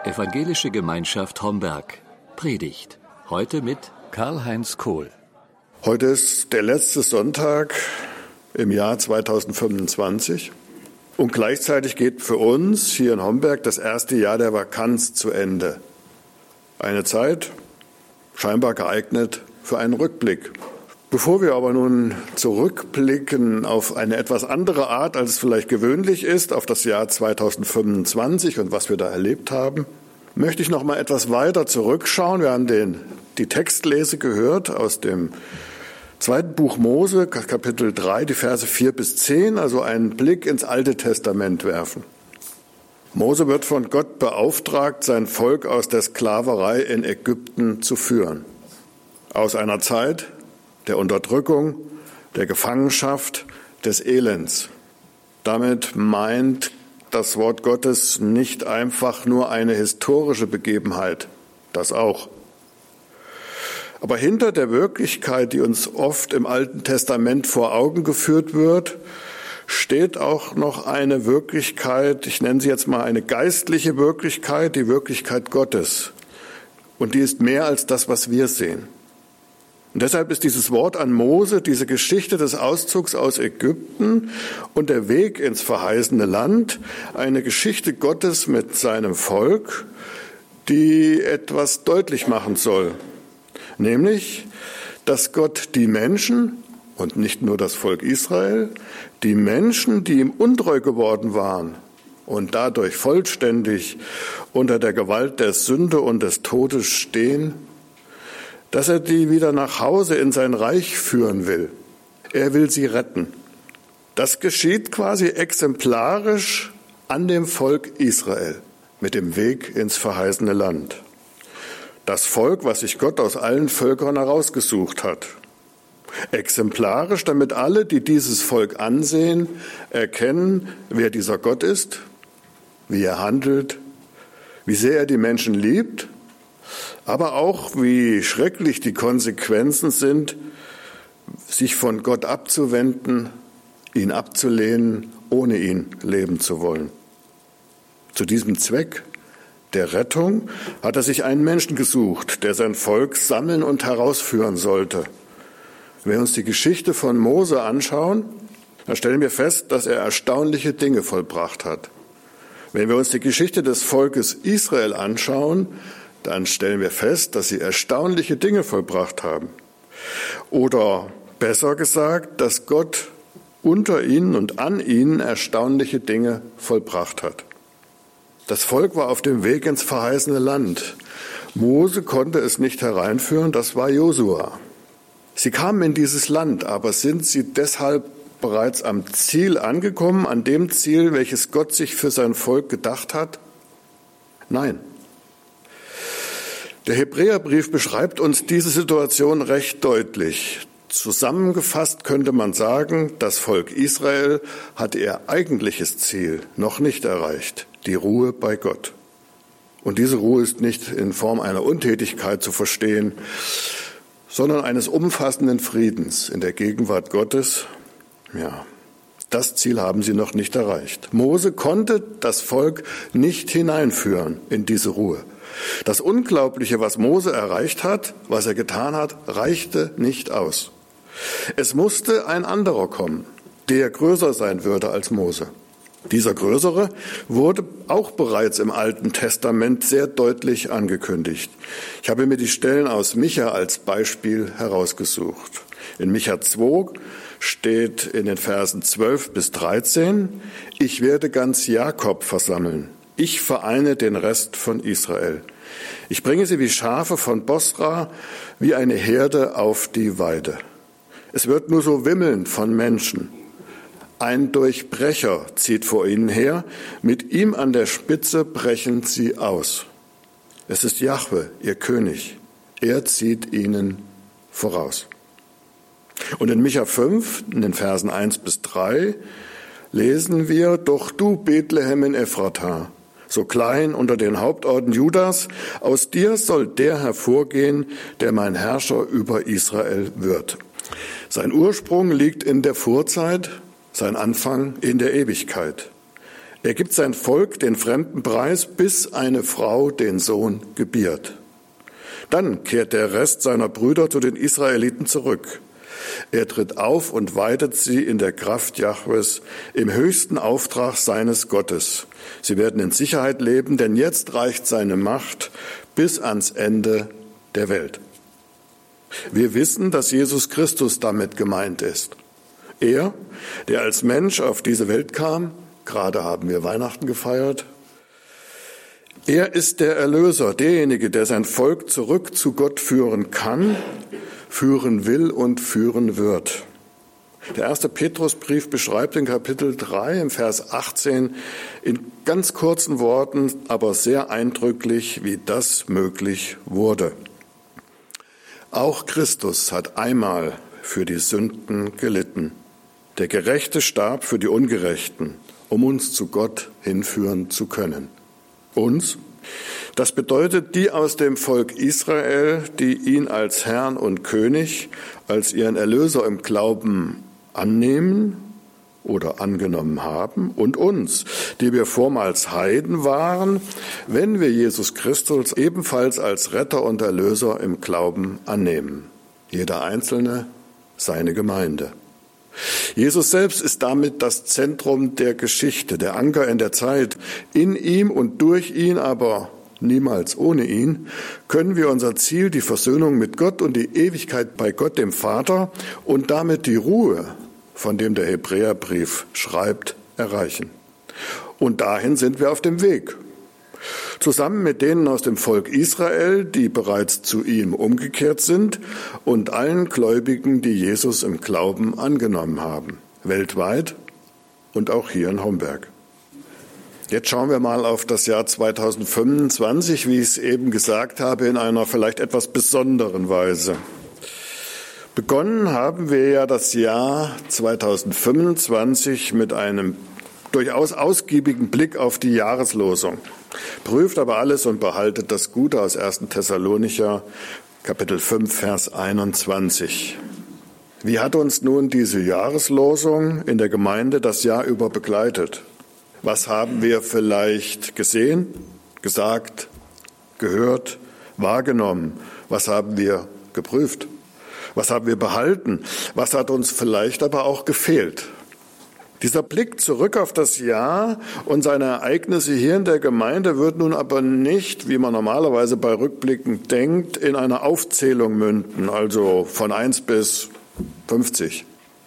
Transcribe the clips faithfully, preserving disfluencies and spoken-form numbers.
Evangelische Gemeinschaft Homberg. Predigt. Heute mit Karl-Heinz Kohl. Heute ist der letzte Sonntag im Jahr zweitausendfünfundzwanzig und gleichzeitig geht für uns hier in Homberg das erste Jahr der Vakanz zu Ende. Eine Zeit scheinbar geeignet für einen Rückblick. Bevor wir aber nun zurückblicken auf eine etwas andere Art, als es vielleicht gewöhnlich ist, auf das Jahr zweitausendfünfundzwanzig und was wir da erlebt haben, möchte ich noch mal etwas weiter zurückschauen. Wir haben den, die Textlese gehört aus dem zweiten Buch Mose, Kapitel drei, die Verse vier bis zehn, also einen Blick ins Alte Testament werfen. Mose wird von Gott beauftragt, sein Volk aus der Sklaverei in Ägypten zu führen. Aus einer Zeit der Unterdrückung, der Gefangenschaft, des Elends. Damit meint das Wort Gottes nicht einfach nur eine historische Begebenheit, das auch. Aber hinter der Wirklichkeit, die uns oft im Alten Testament vor Augen geführt wird, steht auch noch eine Wirklichkeit, ich nenne sie jetzt mal eine geistliche Wirklichkeit, die Wirklichkeit Gottes. Und die ist mehr als das, was wir sehen. Und deshalb ist dieses Wort an Mose, diese Geschichte des Auszugs aus Ägypten und der Weg ins verheißene Land, eine Geschichte Gottes mit seinem Volk, die etwas deutlich machen soll. Nämlich, dass Gott die Menschen, und nicht nur das Volk Israel, die Menschen, die ihm untreu geworden waren und dadurch vollständig unter der Gewalt der Sünde und des Todes stehen, dass er die wieder nach Hause in sein Reich führen will. Er will sie retten. Das geschieht quasi exemplarisch an dem Volk Israel mit dem Weg ins verheißene Land. Das Volk, was sich Gott aus allen Völkern herausgesucht hat. Exemplarisch, damit alle, die dieses Volk ansehen, erkennen, wer dieser Gott ist, wie er handelt, wie sehr er die Menschen liebt, aber auch, wie schrecklich die Konsequenzen sind, sich von Gott abzuwenden, ihn abzulehnen, ohne ihn leben zu wollen. Zu diesem Zweck der Rettung hat er sich einen Menschen gesucht, der sein Volk sammeln und herausführen sollte. Wenn wir uns die Geschichte von Mose anschauen, dann stellen wir fest, dass er erstaunliche Dinge vollbracht hat. Wenn wir uns die Geschichte des Volkes Israel anschauen, dann stellen wir fest, dass sie erstaunliche Dinge vollbracht haben. Oder besser gesagt, dass Gott unter ihnen und an ihnen erstaunliche Dinge vollbracht hat. Das Volk war auf dem Weg ins verheißene Land. Mose konnte es nicht hereinführen, das war Josua. Sie kamen in dieses Land, aber sind sie deshalb bereits am Ziel angekommen, an dem Ziel, welches Gott sich für sein Volk gedacht hat? Nein. Der Hebräerbrief beschreibt uns diese Situation recht deutlich. Zusammengefasst könnte man sagen, das Volk Israel hat ihr eigentliches Ziel noch nicht erreicht, die Ruhe bei Gott. Und diese Ruhe ist nicht in Form einer Untätigkeit zu verstehen, sondern eines umfassenden Friedens in der Gegenwart Gottes. Ja, das Ziel haben sie noch nicht erreicht. Mose konnte das Volk nicht hineinführen in diese Ruhe. Das Unglaubliche, was Mose erreicht hat, was er getan hat, reichte nicht aus. Es musste ein anderer kommen, der größer sein würde als Mose. Dieser Größere wurde auch bereits im Alten Testament sehr deutlich angekündigt. Ich habe mir die Stellen aus Micha als Beispiel herausgesucht. In Micha zwei steht in den Versen zwölf bis dreizehn, ich werde ganz Jakob versammeln. Ich vereine den Rest von Israel. Ich bringe sie wie Schafe von Bosra, wie eine Herde auf die Weide. Es wird nur so wimmeln von Menschen. Ein Durchbrecher zieht vor ihnen her, mit ihm an der Spitze brechen sie aus. Es ist Jahwe, ihr König. Er zieht ihnen voraus. Und in Micha fünf, in den Versen eins bis drei, lesen wir, doch du, Bethlehem in Ephrata, so klein unter den Hauptorten Judas, aus dir soll der hervorgehen, der mein Herrscher über Israel wird. Sein Ursprung liegt in der Vorzeit, sein Anfang in der Ewigkeit. Er gibt sein Volk den fremden Preis, bis eine Frau den Sohn gebiert. Dann kehrt der Rest seiner Brüder zu den Israeliten zurück. Er tritt auf und weidet sie in der Kraft Jahwes, im höchsten Auftrag seines Gottes. Sie werden in Sicherheit leben, denn jetzt reicht seine Macht bis ans Ende der Welt. Wir wissen, dass Jesus Christus damit gemeint ist. Er, der als Mensch auf diese Welt kam, gerade haben wir Weihnachten gefeiert, er ist der Erlöser, derjenige, der sein Volk zurück zu Gott führen kann, führen will und führen wird. Der erste Petrusbrief beschreibt in Kapitel drei im Vers achtzehn in ganz kurzen Worten, aber sehr eindrücklich, wie das möglich wurde. Auch Christus hat einmal für die Sünden gelitten. Der Gerechte starb für die Ungerechten, um uns zu Gott hinführen zu können. Uns? Das bedeutet die aus dem Volk Israel, die ihn als Herrn und König, als ihren Erlöser im Glauben annehmen oder angenommen haben, und uns, die wir vormals Heiden waren, wenn wir Jesus Christus ebenfalls als Retter und Erlöser im Glauben annehmen. Jeder Einzelne seine Gemeinde. Jesus selbst ist damit das Zentrum der Geschichte, der Anker in der Zeit. In ihm und durch ihn, aber niemals ohne ihn, können wir unser Ziel, die Versöhnung mit Gott und die Ewigkeit bei Gott, dem Vater, und damit die Ruhe, von dem der Hebräerbrief schreibt, erreichen. Und dahin sind wir auf dem Weg. Zusammen mit denen aus dem Volk Israel, die bereits zu ihm umgekehrt sind, und allen Gläubigen, die Jesus im Glauben angenommen haben, weltweit und auch hier in Homberg. Jetzt schauen wir mal auf das Jahr zweitausendfünfundzwanzig, wie ich es eben gesagt habe, in einer vielleicht etwas besonderen Weise. Begonnen haben wir ja das Jahr zweitausendfünfundzwanzig mit einem durchaus ausgiebigen Blick auf die Jahreslosung. Prüft aber alles und behaltet das Gute aus ersten Thessalonicher, Kapitel fünf, Vers einundzwanzig. Wie hat uns nun diese Jahreslosung in der Gemeinde das Jahr über begleitet? Was haben wir vielleicht gesehen, gesagt, gehört, wahrgenommen? Was haben wir geprüft? Was haben wir behalten? Was hat uns vielleicht aber auch gefehlt? Dieser Blick zurück auf das Jahr und seine Ereignisse hier in der Gemeinde wird nun aber nicht, wie man normalerweise bei Rückblicken denkt, in einer Aufzählung münden, also von eins bis fünfzig.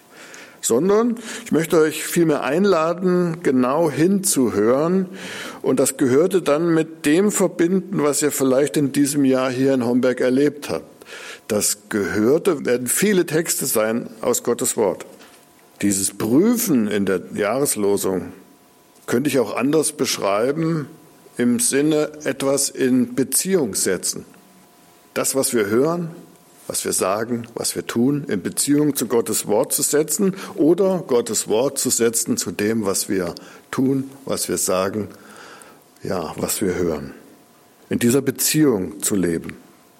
Sondern ich möchte euch vielmehr einladen, genau hinzuhören und das Gehörte dann mit dem verbinden, was ihr vielleicht in diesem Jahr hier in Homberg erlebt habt. Das Gehörte werden viele Texte sein aus Gottes Wort. Dieses Prüfen in der Jahreslosung könnte ich auch anders beschreiben, im Sinne etwas in Beziehung setzen. Das, was wir hören, was wir sagen, was wir tun, in Beziehung zu Gottes Wort zu setzen oder Gottes Wort zu setzen zu dem, was wir tun, was wir sagen, ja, was wir hören. In dieser Beziehung zu leben.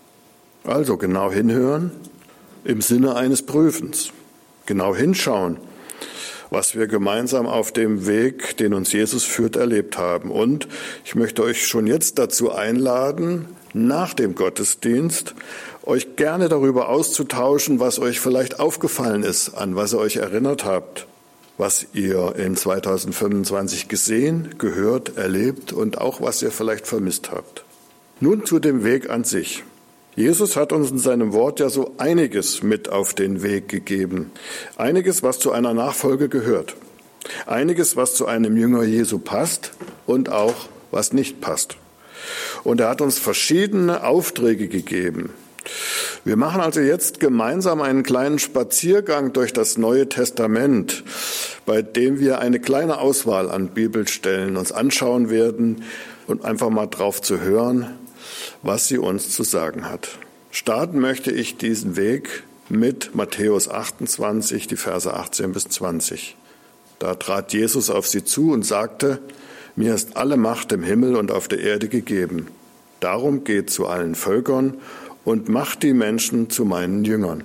Also genau hinhören im Sinne eines Prüfens. Genau hinschauen, was wir gemeinsam auf dem Weg, den uns Jesus führt, erlebt haben. Und ich möchte euch schon jetzt dazu einladen, nach dem Gottesdienst euch gerne darüber auszutauschen, was euch vielleicht aufgefallen ist, an was ihr euch erinnert habt, was ihr in zweitausendfünfundzwanzig gesehen, gehört, erlebt und auch was ihr vielleicht vermisst habt. Nun zu dem Weg an sich. Jesus hat uns in seinem Wort ja so einiges mit auf den Weg gegeben. Einiges, was zu einer Nachfolge gehört. Einiges, was zu einem Jünger Jesu passt und auch, was nicht passt. Und er hat uns verschiedene Aufträge gegeben. Wir machen also jetzt gemeinsam einen kleinen Spaziergang durch das Neue Testament, bei dem wir eine kleine Auswahl an Bibelstellen uns anschauen werden und einfach mal drauf zu hören, was sie uns zu sagen hat. Starten möchte ich diesen Weg mit Matthäus achtundzwanzig, die Verse achtzehn bis zwanzig. Da trat Jesus auf sie zu und sagte: Mir ist alle Macht im Himmel und auf der Erde gegeben. Darum geht zu allen Völkern und macht die Menschen zu meinen Jüngern.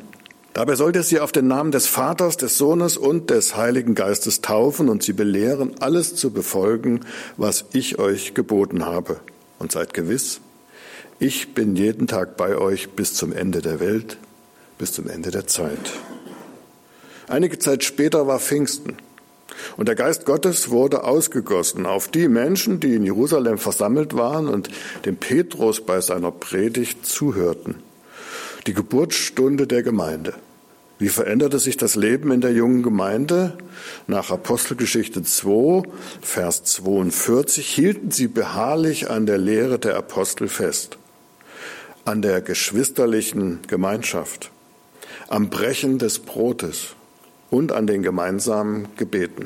Dabei sollt ihr sie auf den Namen des Vaters, des Sohnes und des Heiligen Geistes taufen und sie belehren, alles zu befolgen, was ich euch geboten habe. Und seid gewiss, ich bin jeden Tag bei euch bis zum Ende der Welt, bis zum Ende der Zeit. Einige Zeit später war Pfingsten und der Geist Gottes wurde ausgegossen auf die Menschen, die in Jerusalem versammelt waren und dem Petrus bei seiner Predigt zuhörten. Die Geburtsstunde der Gemeinde. Wie veränderte sich das Leben in der jungen Gemeinde? Nach Apostelgeschichte zwei, Vers zweiundvierzig, hielten sie beharrlich an der Lehre der Apostel fest, an der geschwisterlichen Gemeinschaft, am Brechen des Brotes und an den gemeinsamen Gebeten.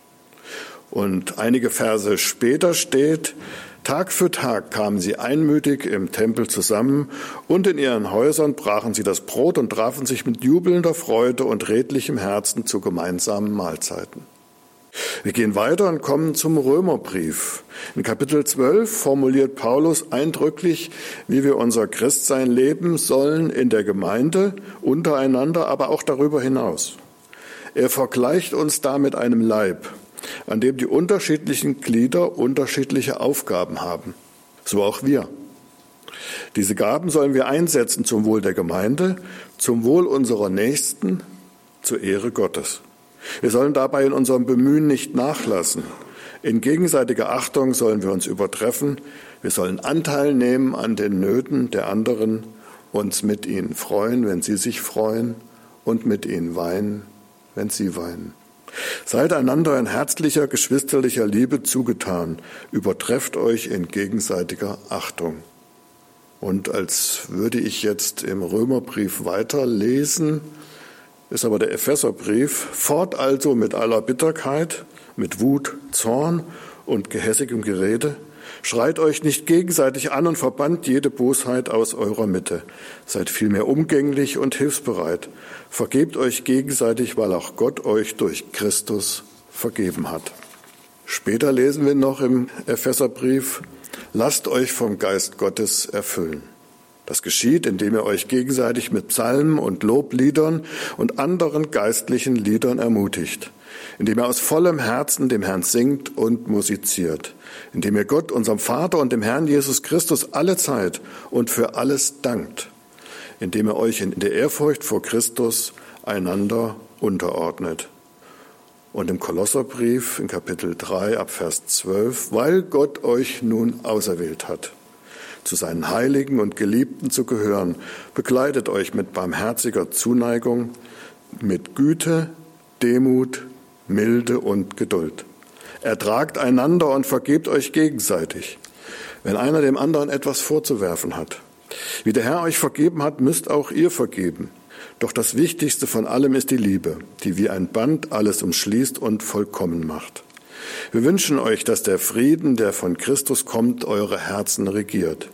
Und einige Verse später steht, Tag für Tag kamen sie einmütig im Tempel zusammen und in ihren Häusern brachen sie das Brot und trafen sich mit jubelnder Freude und redlichem Herzen zu gemeinsamen Mahlzeiten. Wir gehen weiter und kommen zum Römerbrief. In Kapitel zwölf formuliert Paulus eindrücklich, wie wir unser Christsein leben sollen in der Gemeinde, untereinander, aber auch darüber hinaus. Er vergleicht uns da mit einem Leib, an dem die unterschiedlichen Glieder unterschiedliche Aufgaben haben. So auch wir. Diese Gaben sollen wir einsetzen zum Wohl der Gemeinde, zum Wohl unserer Nächsten, zur Ehre Gottes. Wir sollen dabei in unserem Bemühen nicht nachlassen. In gegenseitiger Achtung sollen wir uns übertreffen. Wir sollen Anteil nehmen an den Nöten der anderen, uns mit ihnen freuen, wenn sie sich freuen, und mit ihnen weinen, wenn sie weinen. Seid einander in herzlicher, geschwisterlicher Liebe zugetan. Übertrefft euch in gegenseitiger Achtung. Und als würde ich jetzt im Römerbrief weiterlesen, ist aber der Epheserbrief. Fort also mit aller Bitterkeit, mit Wut, Zorn und gehässigem Gerede. Schreit euch nicht gegenseitig an und verbannt jede Bosheit aus eurer Mitte. Seid vielmehr umgänglich und hilfsbereit. Vergebt euch gegenseitig, weil auch Gott euch durch Christus vergeben hat. Später lesen wir noch im Epheserbrief, lasst euch vom Geist Gottes erfüllen. Das geschieht, indem ihr euch gegenseitig mit Psalmen und Lobliedern und anderen geistlichen Liedern ermutigt, indem ihr aus vollem Herzen dem Herrn singt und musiziert, indem ihr Gott, unserem Vater und dem Herrn Jesus Christus alle Zeit und für alles dankt, indem ihr euch in der Ehrfurcht vor Christus einander unterordnet. Und im Kolosserbrief in Kapitel drei ab Vers zwölf, weil Gott euch nun auserwählt hat, zu seinen Heiligen und Geliebten zu gehören, bekleidet euch mit barmherziger Zuneigung, mit Güte, Demut, Milde und Geduld. Ertragt einander und vergebt euch gegenseitig, wenn einer dem anderen etwas vorzuwerfen hat. Wie der Herr euch vergeben hat, müsst auch ihr vergeben. Doch das Wichtigste von allem ist die Liebe, die wie ein Band alles umschließt und vollkommen macht. Wir wünschen euch, dass der Frieden, der von Christus kommt, eure Herzen regiert.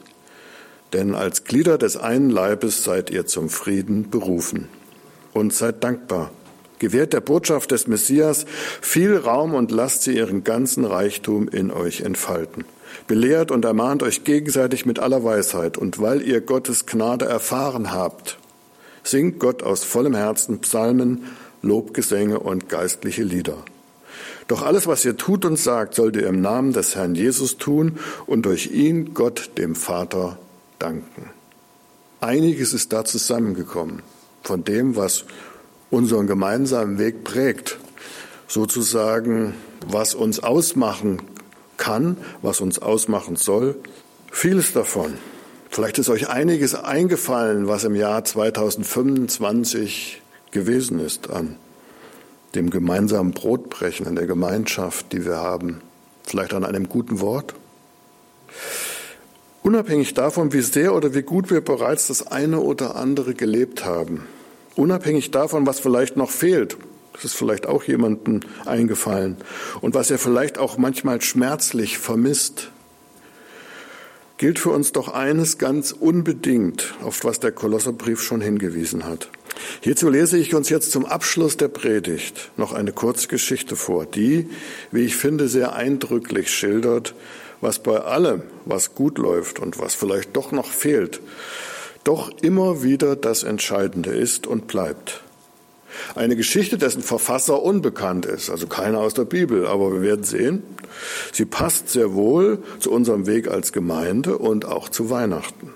Denn als Glieder des einen Leibes seid ihr zum Frieden berufen. Und seid dankbar. Gewährt der Botschaft des Messias viel Raum und lasst sie ihren ganzen Reichtum in euch entfalten. Belehrt und ermahnt euch gegenseitig mit aller Weisheit. Und weil ihr Gottes Gnade erfahren habt, singt Gott aus vollem Herzen Psalmen, Lobgesänge und geistliche Lieder. Doch alles, was ihr tut und sagt, sollt ihr im Namen des Herrn Jesus tun und durch ihn Gott, dem Vater, danken. Einiges ist da zusammengekommen von dem, was unseren gemeinsamen Weg prägt, sozusagen, was uns ausmachen kann, was uns ausmachen soll. Vieles davon. Vielleicht ist euch einiges eingefallen, was im Jahr zweitausendfünfundzwanzig gewesen ist an dem gemeinsamen Brotbrechen, an der Gemeinschaft, die wir haben, vielleicht an einem guten Wort. Unabhängig davon, wie sehr oder wie gut wir bereits das eine oder andere gelebt haben, unabhängig davon, was vielleicht noch fehlt, das ist vielleicht auch jemandem eingefallen und was er vielleicht auch manchmal schmerzlich vermisst, gilt für uns doch eines ganz unbedingt, auf was der Kolosserbrief schon hingewiesen hat. Hierzu lese ich uns jetzt zum Abschluss der Predigt noch eine kurze Geschichte vor, die, wie ich finde, sehr eindrücklich schildert, was bei allem, was gut läuft und was vielleicht doch noch fehlt, doch immer wieder das Entscheidende ist und bleibt. Eine Geschichte, dessen Verfasser unbekannt ist, also keiner aus der Bibel, aber wir werden sehen, sie passt sehr wohl zu unserem Weg als Gemeinde und auch zu Weihnachten.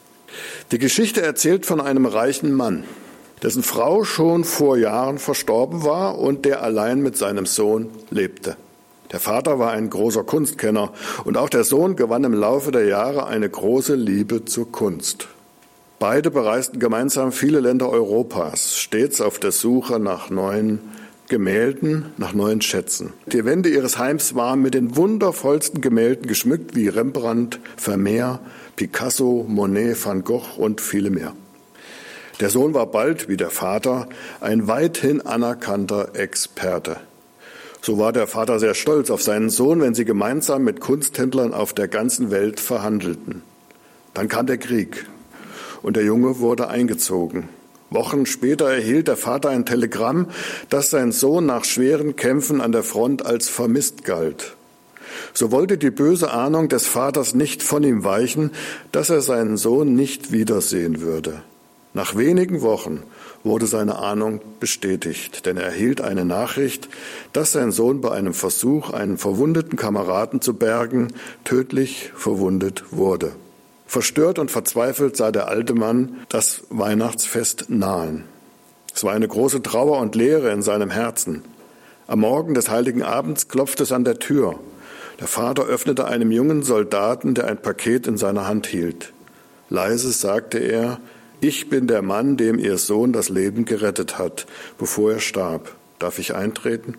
Die Geschichte erzählt von einem reichen Mann, dessen Frau schon vor Jahren verstorben war und der allein mit seinem Sohn lebte. Der Vater war ein großer Kunstkenner und auch der Sohn gewann im Laufe der Jahre eine große Liebe zur Kunst. Beide bereisten gemeinsam viele Länder Europas, stets auf der Suche nach neuen Gemälden, nach neuen Schätzen. Die Wände ihres Heims waren mit den wundervollsten Gemälden geschmückt, wie Rembrandt, Vermeer, Picasso, Monet, Van Gogh und viele mehr. Der Sohn war bald, wie der Vater, ein weithin anerkannter Experte. So war der Vater sehr stolz auf seinen Sohn, wenn sie gemeinsam mit Kunsthändlern auf der ganzen Welt verhandelten. Dann kam der Krieg und der Junge wurde eingezogen. Wochen später erhielt der Vater ein Telegramm, dass sein Sohn nach schweren Kämpfen an der Front als vermisst galt. So wollte die böse Ahnung des Vaters nicht von ihm weichen, dass er seinen Sohn nicht wiedersehen würde. Nach wenigen Wochen wurde seine Ahnung bestätigt, denn er erhielt eine Nachricht, dass sein Sohn bei einem Versuch, einen verwundeten Kameraden zu bergen, tödlich verwundet wurde. Verstört und verzweifelt sah der alte Mann das Weihnachtsfest nahen. Es war eine große Trauer und Leere in seinem Herzen. Am Morgen des heiligen Abends klopfte es an der Tür. Der Vater öffnete einem jungen Soldaten, der ein Paket in seiner Hand hielt. Leise sagte er: Ich bin der Mann, dem Ihr Sohn das Leben gerettet hat, bevor er starb. Darf ich eintreten?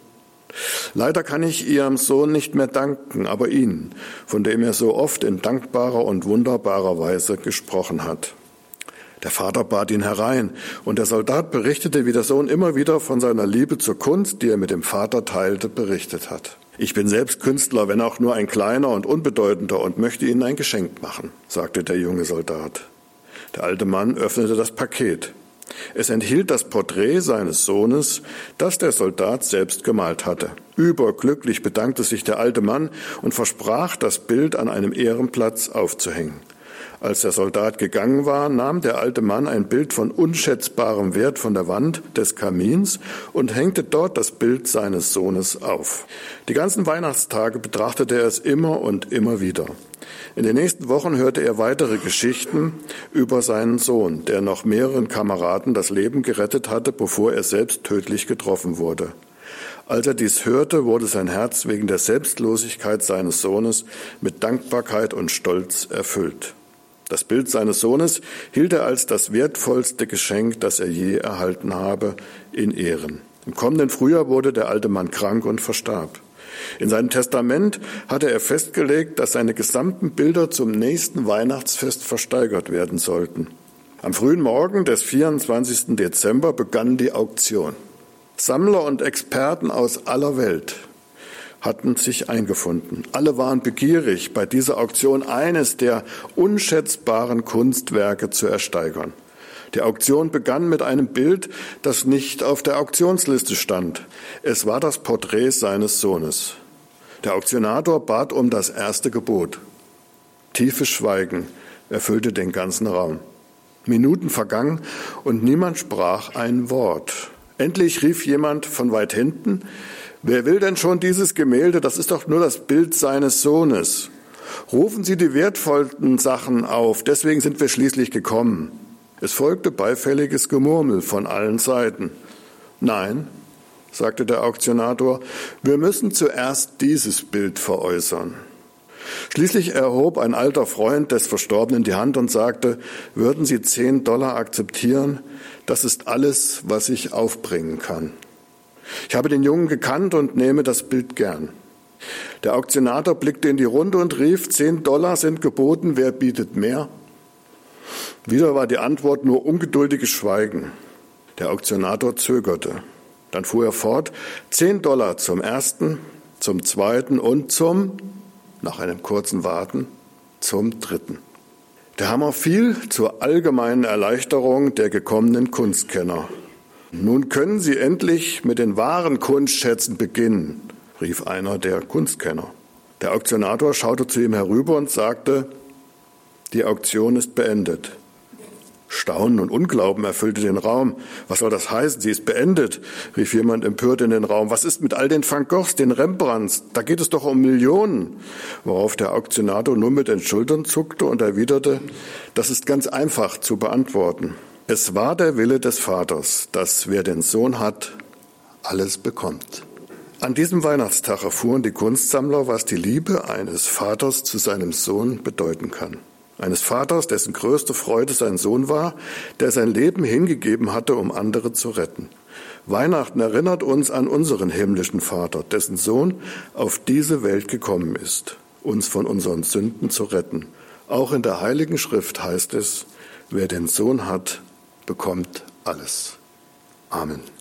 Leider kann ich Ihrem Sohn nicht mehr danken, aber Ihnen, von dem er so oft in dankbarer und wunderbarer Weise gesprochen hat. Der Vater bat ihn herein, und der Soldat berichtete, wie der Sohn immer wieder von seiner Liebe zur Kunst, die er mit dem Vater teilte, berichtet hat. Ich bin selbst Künstler, wenn auch nur ein kleiner und unbedeutender, und möchte Ihnen ein Geschenk machen, sagte der junge Soldat. Der alte Mann öffnete das Paket. Es enthielt das Porträt seines Sohnes, das der Soldat selbst gemalt hatte. Überglücklich bedankte sich der alte Mann und versprach, das Bild an einem Ehrenplatz aufzuhängen. Als der Soldat gegangen war, nahm der alte Mann ein Bild von unschätzbarem Wert von der Wand des Kamins und hängte dort das Bild seines Sohnes auf. Die ganzen Weihnachtstage betrachtete er es immer und immer wieder. In den nächsten Wochen hörte er weitere Geschichten über seinen Sohn, der noch mehreren Kameraden das Leben gerettet hatte, bevor er selbst tödlich getroffen wurde. Als er dies hörte, wurde sein Herz wegen der Selbstlosigkeit seines Sohnes mit Dankbarkeit und Stolz erfüllt. Das Bild seines Sohnes hielt er als das wertvollste Geschenk, das er je erhalten habe, in Ehren. Im kommenden Frühjahr wurde der alte Mann krank und verstarb. In seinem Testament hatte er festgelegt, dass seine gesamten Bilder zum nächsten Weihnachtsfest versteigert werden sollten. Am frühen Morgen des vierundzwanzigsten Dezember begann die Auktion. Sammler und Experten aus aller Welt hatten sich eingefunden. Alle waren begierig, bei dieser Auktion eines der unschätzbaren Kunstwerke zu ersteigern. Die Auktion begann mit einem Bild, das nicht auf der Auktionsliste stand. Es war das Porträt seines Sohnes. Der Auktionator bat um das erste Gebot. Tiefes Schweigen erfüllte den ganzen Raum. Minuten vergangen und niemand sprach ein Wort. Endlich rief jemand von weit hinten: Wer will denn schon dieses Gemälde? Das ist doch nur das Bild seines Sohnes. Rufen Sie die wertvollsten Sachen auf, deswegen sind wir schließlich gekommen. Es folgte beifälliges Gemurmel von allen Seiten. Nein, sagte der Auktionator, wir müssen zuerst dieses Bild veräußern. Schließlich erhob ein alter Freund des Verstorbenen die Hand und sagte: Würden Sie zehn Dollar akzeptieren? Das ist alles, was ich aufbringen kann. Ich habe den Jungen gekannt und nehme das Bild gern. Der Auktionator blickte in die Runde und rief: Zehn Dollar sind geboten, wer bietet mehr? Wieder war die Antwort nur ungeduldiges Schweigen. Der Auktionator zögerte. Dann fuhr er fort: Zehn Dollar zum ersten, zum zweiten und zum, nach einem kurzen Warten, zum dritten. Der Hammer fiel zur allgemeinen Erleichterung der gekommenen Kunstkenner. Nun können Sie endlich mit den wahren Kunstschätzen beginnen, rief einer der Kunstkenner. Der Auktionator schaute zu ihm herüber und sagte: Die Auktion ist beendet. Staunen und Unglauben erfüllte den Raum. Was soll das heißen? Sie ist beendet, rief jemand empört in den Raum. Was ist mit all den Van Goghs, den Rembrandts? Da geht es doch um Millionen. Worauf der Auktionator nur mit den Schultern zuckte und erwiderte, das ist ganz einfach zu beantworten. Es war der Wille des Vaters, dass wer den Sohn hat, alles bekommt. An diesem Weihnachtstag erfuhren die Kunstsammler, was die Liebe eines Vaters zu seinem Sohn bedeuten kann. Eines Vaters, dessen größte Freude sein Sohn war, der sein Leben hingegeben hatte, um andere zu retten. Weihnachten erinnert uns an unseren himmlischen Vater, dessen Sohn auf diese Welt gekommen ist, uns von unseren Sünden zu retten. Auch in der Heiligen Schrift heißt es, wer den Sohn hat, bekommt alles. Amen.